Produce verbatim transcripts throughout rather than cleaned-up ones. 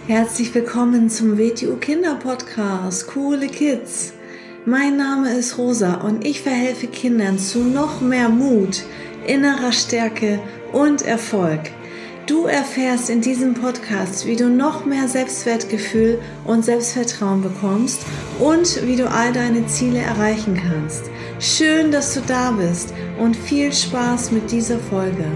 Herzlich willkommen zum W T U Kinder Podcast, Coole Kids. Mein Name ist Rosa und ich verhelfe Kindern zu noch mehr Mut, innerer Stärke und Erfolg. Du erfährst in diesem Podcast, wie du noch mehr Selbstwertgefühl und Selbstvertrauen bekommst und wie du all deine Ziele erreichen kannst. Schön, dass du da bist und viel Spaß mit dieser Folge.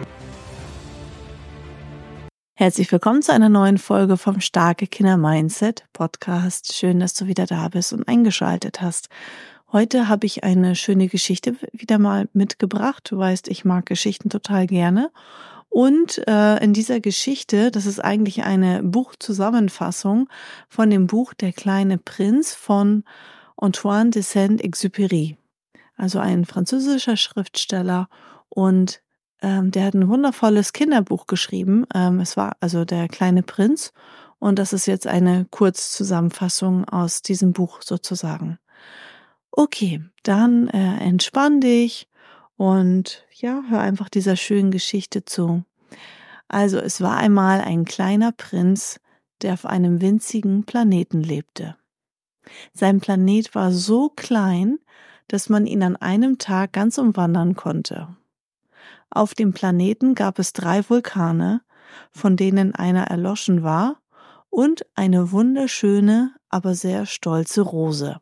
Herzlich willkommen zu einer neuen Folge vom Starke Kinder Mindset Podcast. Schön, dass du wieder da bist und eingeschaltet hast. Heute habe ich eine schöne Geschichte wieder mal mitgebracht. Du weißt, ich mag Geschichten total gerne. Und äh, in dieser Geschichte, das ist eigentlich eine Buchzusammenfassung von dem Buch Der kleine Prinz von Antoine de Saint-Exupéry. Also ein französischer Schriftsteller, und ähm, der hat ein wundervolles Kinderbuch geschrieben. Ähm, es war also Der kleine Prinz, und das ist jetzt eine Kurzzusammenfassung aus diesem Buch sozusagen. Okay, dann äh, entspann dich und ja, hör einfach dieser schönen Geschichte zu. Also, es war einmal ein kleiner Prinz, der auf einem winzigen Planeten lebte. Sein Planet war so klein, dass man ihn an einem Tag ganz umwandern konnte. Auf dem Planeten gab es drei Vulkane, von denen einer erloschen war, und eine wunderschöne, aber sehr stolze Rose.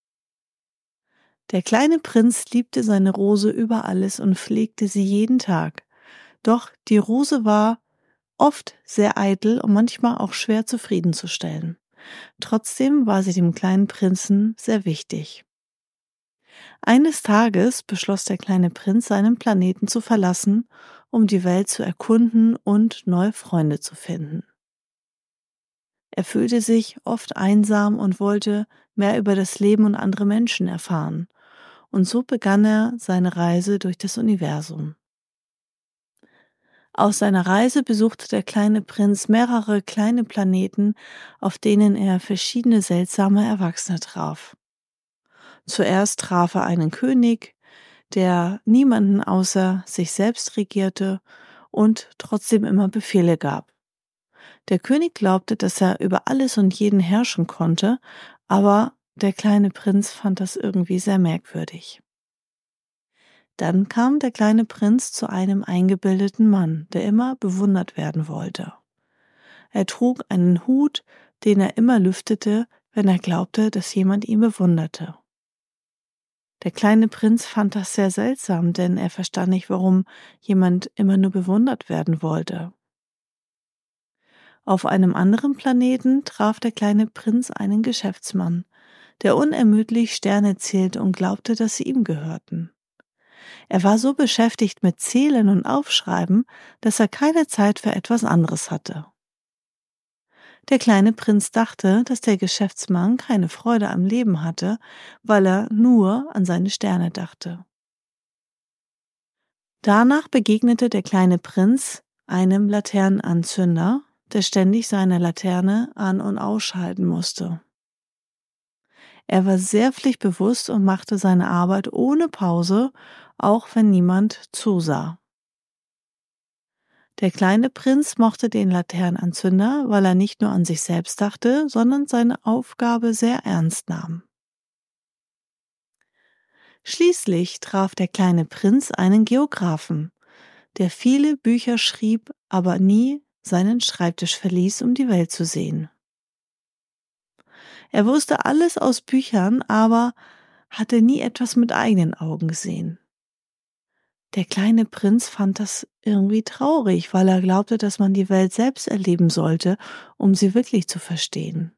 Der kleine Prinz liebte seine Rose über alles und pflegte sie jeden Tag. Doch die Rose war oft sehr eitel und manchmal auch schwer zufriedenzustellen. Trotzdem war sie dem kleinen Prinzen sehr wichtig. Eines Tages beschloss der kleine Prinz, seinen Planeten zu verlassen, um die Welt zu erkunden und neue Freunde zu finden. Er fühlte sich oft einsam und wollte mehr über das Leben und andere Menschen erfahren. Und so begann er seine Reise durch das Universum. Auf seiner Reise besuchte der kleine Prinz mehrere kleine Planeten, auf denen er verschiedene seltsame Erwachsene traf. Zuerst traf er einen König, der niemanden außer sich selbst regierte und trotzdem immer Befehle gab. Der König glaubte, dass er über alles und jeden herrschen konnte, aber der kleine Prinz fand das irgendwie sehr merkwürdig. Dann kam der kleine Prinz zu einem eingebildeten Mann, der immer bewundert werden wollte. Er trug einen Hut, den er immer lüftete, wenn er glaubte, dass jemand ihn bewunderte. Der kleine Prinz fand das sehr seltsam, denn er verstand nicht, warum jemand immer nur bewundert werden wollte. Auf einem anderen Planeten traf der kleine Prinz einen Geschäftsmann, der unermüdlich Sterne zählte und glaubte, dass sie ihm gehörten. Er war so beschäftigt mit Zählen und Aufschreiben, dass er keine Zeit für etwas anderes hatte. Der kleine Prinz dachte, dass der Geschäftsmann keine Freude am Leben hatte, weil er nur an seine Sterne dachte. Danach begegnete der kleine Prinz einem Laternenanzünder, der ständig seine Laterne an- und ausschalten musste. Er war sehr pflichtbewusst und machte seine Arbeit ohne Pause, auch wenn niemand zusah. Der kleine Prinz mochte den Laternenanzünder, weil er nicht nur an sich selbst dachte, sondern seine Aufgabe sehr ernst nahm. Schließlich traf der kleine Prinz einen Geographen, der viele Bücher schrieb, aber nie seinen Schreibtisch verließ, um die Welt zu sehen. Er wusste alles aus Büchern, aber hatte nie etwas mit eigenen Augen gesehen. Der kleine Prinz fand das irgendwie traurig, weil er glaubte, dass man die Welt selbst erleben sollte, um sie wirklich zu verstehen.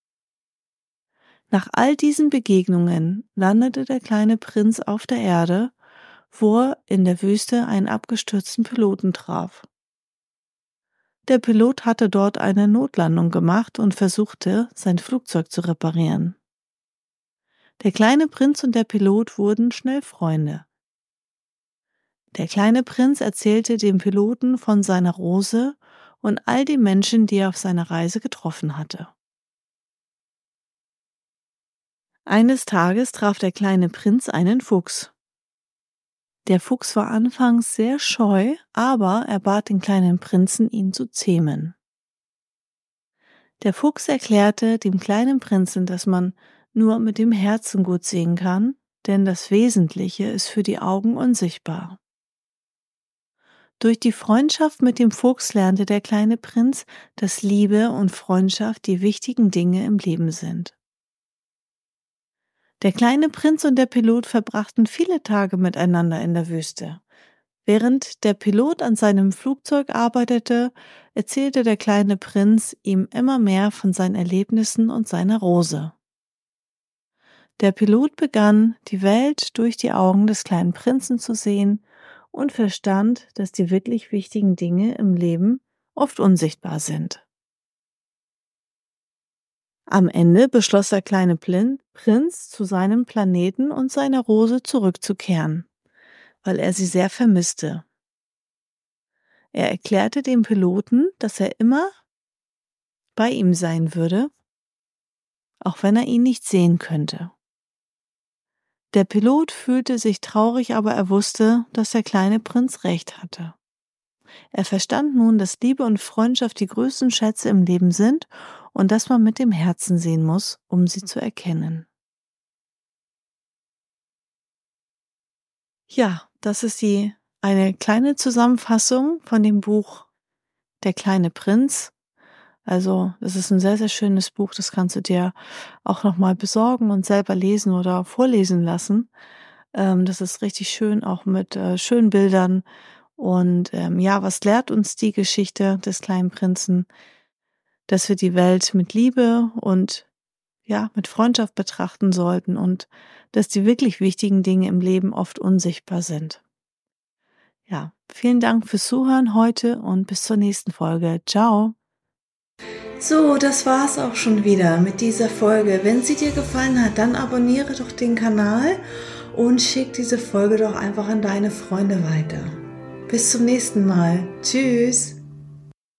Nach all diesen Begegnungen landete der kleine Prinz auf der Erde, wo er in der Wüste einen abgestürzten Piloten traf. Der Pilot hatte dort eine Notlandung gemacht und versuchte, sein Flugzeug zu reparieren. Der kleine Prinz und der Pilot wurden schnell Freunde. Der kleine Prinz erzählte dem Piloten von seiner Rose und all den Menschen, die er auf seiner Reise getroffen hatte. Eines Tages traf der kleine Prinz einen Fuchs. Der Fuchs war anfangs sehr scheu, aber er bat den kleinen Prinzen, ihn zu zähmen. Der Fuchs erklärte dem kleinen Prinzen, dass man nur mit dem Herzen gut sehen kann, denn das Wesentliche ist für die Augen unsichtbar. Durch die Freundschaft mit dem Fuchs lernte der kleine Prinz, dass Liebe und Freundschaft die wichtigen Dinge im Leben sind. Der kleine Prinz und der Pilot verbrachten viele Tage miteinander in der Wüste. Während der Pilot an seinem Flugzeug arbeitete, erzählte der kleine Prinz ihm immer mehr von seinen Erlebnissen und seiner Rose. Der Pilot begann, die Welt durch die Augen des kleinen Prinzen zu sehen und verstand, dass die wirklich wichtigen Dinge im Leben oft unsichtbar sind. Am Ende beschloss der kleine Prinz, zu seinem Planeten und seiner Rose zurückzukehren, weil er sie sehr vermisste. Er erklärte dem Piloten, dass er immer bei ihm sein würde, auch wenn er ihn nicht sehen könnte. Der Pilot fühlte sich traurig, aber er wusste, dass der kleine Prinz recht hatte. Er verstand nun, dass Liebe und Freundschaft die größten Schätze im Leben sind und dass man mit dem Herzen sehen muss, um sie zu erkennen. Ja, das ist die eine kleine Zusammenfassung von dem Buch Der kleine Prinz. Also, das ist ein sehr, sehr schönes Buch, das kannst du dir auch nochmal besorgen und selber lesen oder vorlesen lassen. Ähm, das ist richtig schön, auch mit äh, schönen Bildern. Und ähm, ja, was lehrt uns die Geschichte des kleinen Prinzen? Dass wir die Welt mit Liebe und ja, mit Freundschaft betrachten sollten und dass die wirklich wichtigen Dinge im Leben oft unsichtbar sind. Ja, vielen Dank fürs Zuhören heute und bis zur nächsten Folge. Ciao! So, das war's auch schon wieder mit dieser Folge. Wenn sie dir gefallen hat, dann abonniere doch den Kanal und schick diese Folge doch einfach an deine Freunde weiter. Bis zum nächsten Mal. Tschüss!